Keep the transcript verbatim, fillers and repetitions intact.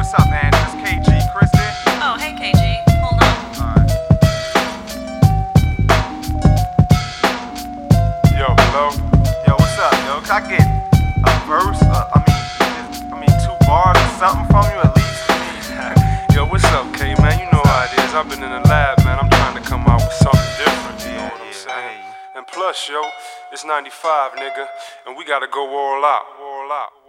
what's up, man? This K G, Christy. Oh, hey, K G. Hold on. Alright. Yo, hello? Yo, what's up, yo? Can I get a verse? Uh, I mean, just, I mean, two bars or something from you at least? Yo, what's up, K, man? You know how it is. I've been in the lab, man. I'm trying to come out with something different. You know Yeah, what I'm yeah, I saying? hear you. And plus, yo, it's ninety-five, nigga, and we gotta go all out. All out.